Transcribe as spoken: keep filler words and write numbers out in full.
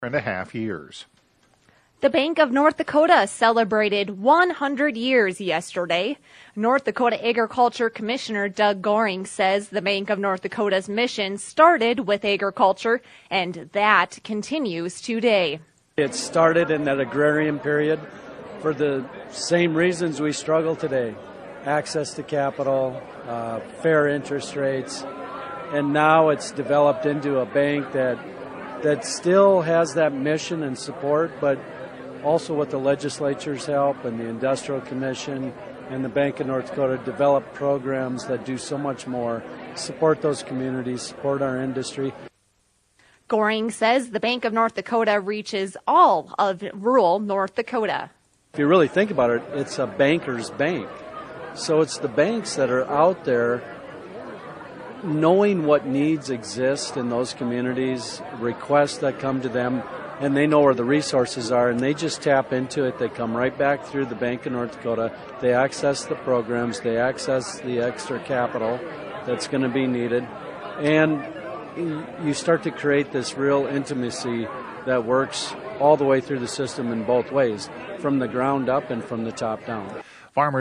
and a half years. The Bank of North Dakota celebrated one hundred years yesterday. North Dakota Agriculture Commissioner Doug Goring says the Bank of North Dakota's mission started with agriculture, and that continues today. It started in that agrarian period for the same reasons we struggle today: access to capital, uh, fair interest rates, and now it's developed into a bank that that still has that mission and support, but also with the legislature's help and the Industrial Commission and the Bank of North Dakota develop programs that do so much more, support those communities, support our industry. Goring says the Bank of North Dakota reaches all of rural North Dakota. If you really think about it, it's a banker's bank. So it's the banks that are out there knowing what needs exist in those communities, requests that come to them, and they know where the resources are, and they just tap into it. They come right back through the Bank of North Dakota. They access the programs. They access the extra capital that's going to be needed. And you start to create this real intimacy that works all the way through the system in both ways, from the ground up and from the top down. Farmers